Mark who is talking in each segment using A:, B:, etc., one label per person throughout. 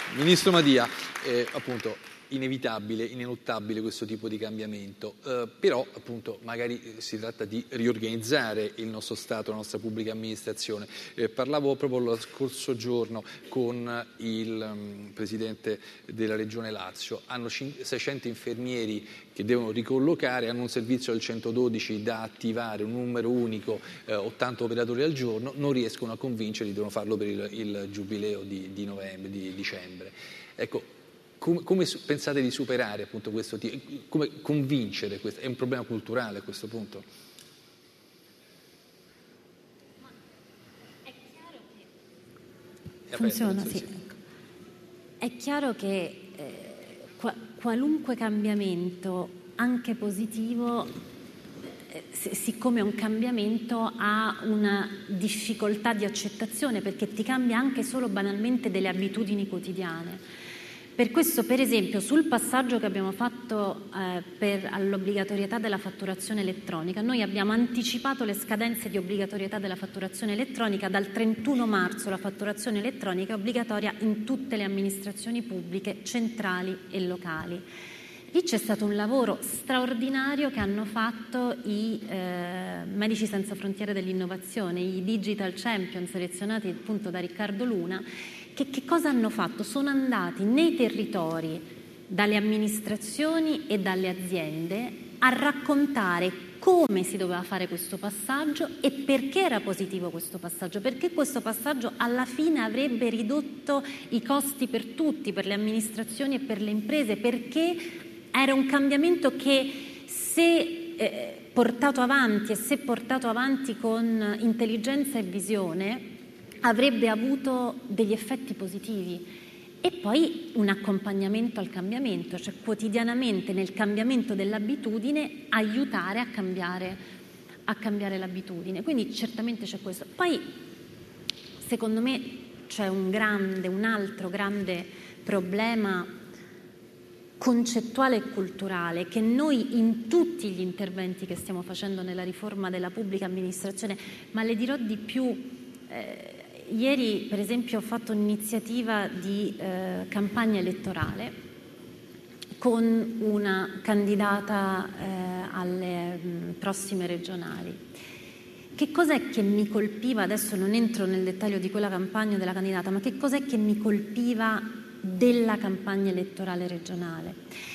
A: Ministro Madia, appunto inevitabile, ineluttabile questo tipo di cambiamento, però appunto magari si tratta di riorganizzare il nostro Stato, la nostra pubblica amministrazione. Parlavo proprio lo scorso giorno con il Presidente della Regione Lazio, hanno 600 infermieri che devono ricollocare, hanno un servizio al 112 da attivare, un numero unico, 80 operatori al giorno, non riescono a convincerli, devono farlo per il giubileo di novembre, di dicembre. Ecco, come pensate di superare appunto questo tipo, come convincere questo? È un problema culturale a questo punto?
B: È chiaro che funziona, sì. È chiaro che qualunque cambiamento, anche positivo, siccome è un cambiamento, ha una difficoltà di accettazione, perché ti cambia anche solo banalmente delle abitudini quotidiane. Per questo, per esempio, sul passaggio che abbiamo fatto all'obbligatorietà della fatturazione elettronica, noi abbiamo anticipato le scadenze di obbligatorietà della fatturazione elettronica. Dal 31 marzo la fatturazione elettronica è obbligatoria in tutte le amministrazioni pubbliche, centrali e locali. Lì c'è stato un lavoro straordinario che hanno fatto i Medici Senza Frontiere dell'Innovazione, i Digital Champion selezionati appunto da Riccardo Luna. Che cosa hanno fatto? Sono andati nei territori, dalle amministrazioni e dalle aziende, a raccontare come si doveva fare questo passaggio e perché era positivo questo passaggio, perché questo passaggio alla fine avrebbe ridotto i costi per tutti, per le amministrazioni e per le imprese, perché era un cambiamento che se portato avanti e se portato avanti con intelligenza e visione avrebbe avuto degli effetti positivi. E poi un accompagnamento al cambiamento, cioè quotidianamente nel cambiamento dell'abitudine aiutare a cambiare l'abitudine. Quindi certamente c'è questo. Poi secondo me c'è un altro grande problema concettuale e culturale che noi in tutti gli interventi che stiamo facendo nella riforma della pubblica amministrazione, ma le dirò di più. Ieri, per esempio, ho fatto un'iniziativa di campagna elettorale con una candidata alle prossime regionali. Che cos'è che mi colpiva? Adesso non entro nel dettaglio di quella campagna della candidata, ma che cos'è che mi colpiva della campagna elettorale regionale?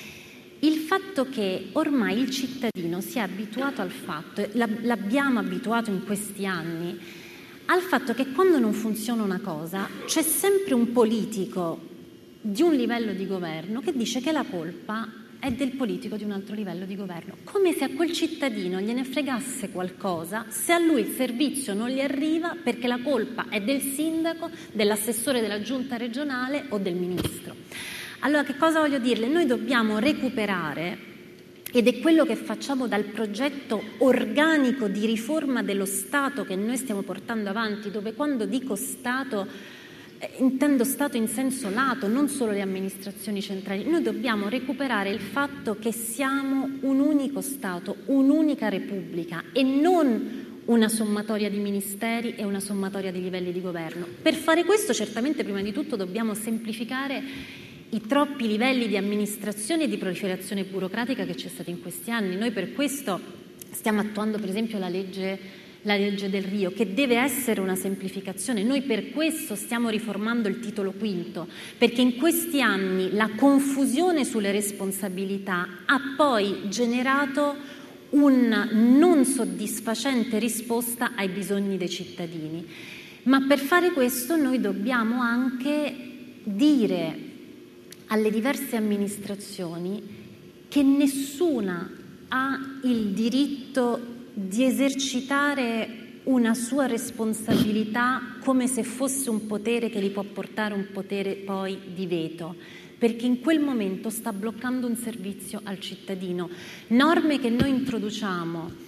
B: Il fatto che ormai il cittadino si è abituato al fatto, l'abbiamo abituato in questi anni, al fatto che quando non funziona una cosa c'è sempre un politico di un livello di governo che dice che la colpa è del politico di un altro livello di governo, come se a quel cittadino gliene fregasse qualcosa se a lui il servizio non gli arriva perché la colpa è del sindaco, dell'assessore della giunta regionale o del ministro. Allora, che cosa voglio dirle? Noi dobbiamo recuperare, ed è quello che facciamo dal progetto organico di riforma dello Stato che noi stiamo portando avanti, dove quando dico Stato intendo Stato in senso lato, non solo le amministrazioni centrali. Noi dobbiamo recuperare il fatto che siamo un unico Stato, un'unica Repubblica e non una sommatoria di ministeri e una sommatoria di livelli di governo. Per fare questo certamente prima di tutto dobbiamo semplificare i troppi livelli di amministrazione e di proliferazione burocratica che c'è stata in questi anni. Noi per questo stiamo attuando per esempio la legge del Rio, che deve essere una semplificazione. Noi per questo stiamo riformando il titolo quinto, perché in questi anni la confusione sulle responsabilità ha poi generato una non soddisfacente risposta ai bisogni dei cittadini. Ma per fare questo noi dobbiamo anche dire alle diverse amministrazioni che nessuna ha il diritto di esercitare una sua responsabilità come se fosse un potere che gli può portare un potere poi di veto, perché in quel momento sta bloccando un servizio al cittadino. Norme che noi introduciamo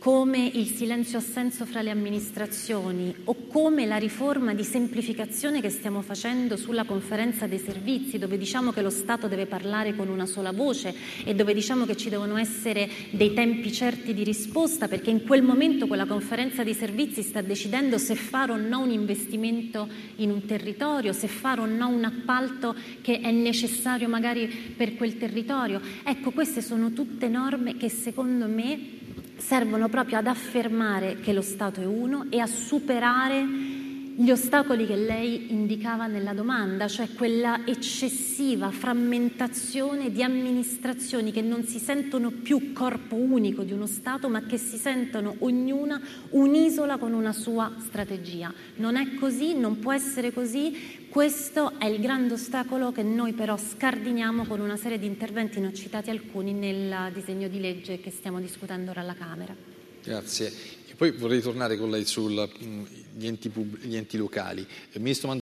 B: come il silenzio-assenso fra le amministrazioni o come la riforma di semplificazione che stiamo facendo sulla conferenza dei servizi, dove diciamo che lo Stato deve parlare con una sola voce e dove diciamo che ci devono essere dei tempi certi di risposta, perché in quel momento quella conferenza dei servizi sta decidendo se fare o no un investimento in un territorio, se fare o no un appalto che è necessario magari per quel territorio. Ecco, queste sono tutte norme che secondo me servono proprio ad affermare che lo Stato è uno e a superare gli ostacoli che lei indicava nella domanda, cioè quella eccessiva frammentazione di amministrazioni che non si sentono più corpo unico di uno Stato, ma che si sentono ognuna un'isola con una sua strategia. Non è così, non può essere così. Questo è il grande ostacolo che noi però scardiniamo con una serie di interventi, ne ho citati alcuni, nel disegno di legge che stiamo discutendo ora alla Camera.
A: Grazie. E poi vorrei tornare con lei sugli enti locali. Il Ministro